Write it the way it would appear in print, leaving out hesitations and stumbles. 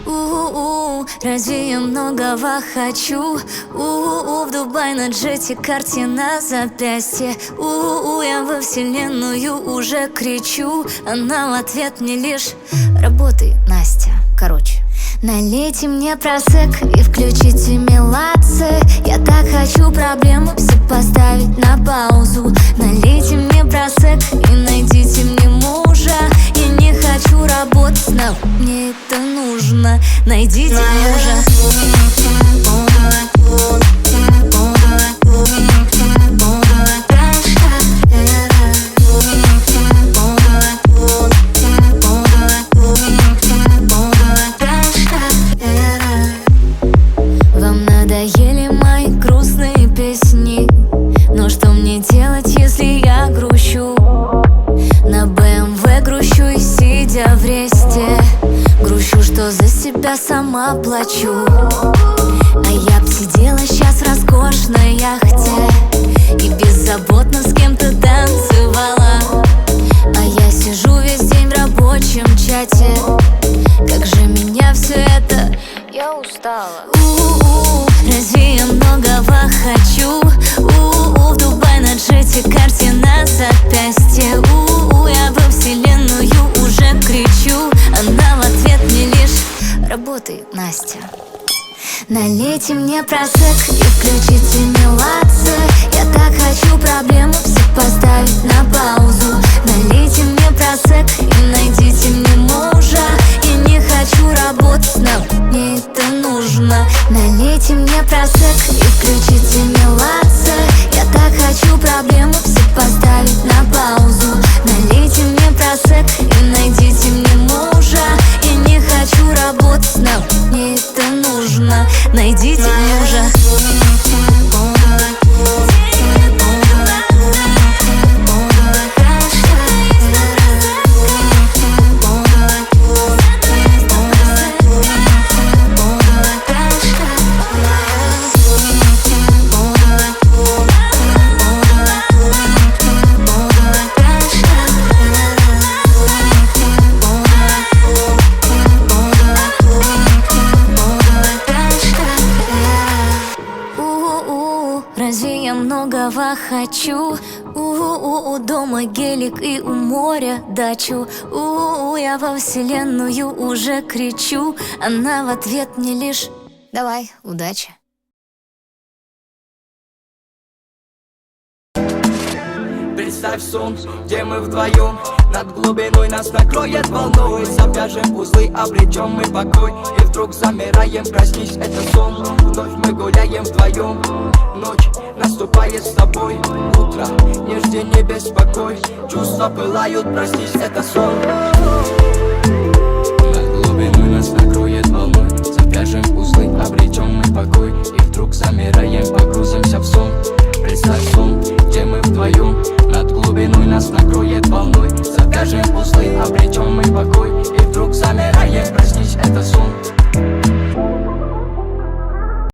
Разве я многого хочу? В Дубай на джете, карте на запястье. Я во вселенную уже кричу. Она в ответ мне лишь: работай, Настя. Короче, налейте мне просек и включите меладзе. Я так хочу проблему все поставить на паузу. Налейте мне просек и найдите мне мужа. Я не хочу работать, но мне это нужно. Найдите мужа. Вам надоели мои грустные песни, но что мне делать, если я грущу? На БМВ грущу и сидя в ресте. Грущу, что за себя сама плачу. А я б сидела сейчас в роскошной яхте и беззаботно с кем-то танцевала. А я сижу весь день в рабочем чате. Как же меня все это... Я устала. Разве я многого хочу? В Дубай на джете, карте на запястье. Я во вселенную уже кричу. Она в ответ мне лишь: работай, Настя. Налейте мне просек и включите меладзе. Я так хочу проблему все поставить на паузу. Налейте мне просек и найдите мне мужа. Я не хочу работать, но мне это нужно. Налейте мне просек и включите меладзе. Я так хочу проблему все поставить на паузу. Налейте мне просек и найдите мне мужа. Я не хочу работать, но мне это нужно. Найдите мужа. Разве я многого хочу? У дома гелик и у моря дачу. Я во вселенную уже кричу. Она в ответ мне лишь: давай, удачи. Представь сон, где мы вдвоем. Над глубиной нас накроет волной. Завяжем узлы, обретем мы покой. И вдруг замираем, проснись, это сон. Вновь мы гуляем вдвоем. Ночь наступает с тобой. Утро, не жди, не беспокой. Чувства пылают, проснись, это сон. Над глубиной нас накроет волной. Завяжем узлы, обретем мы покой. И вдруг замираем, погрузимся в сон. Представь сон, где мы вдвоем. Над глубиной нас накроет волной. Завяжем узлы, обретем мы покой. И вдруг замираем, проснись, это сон.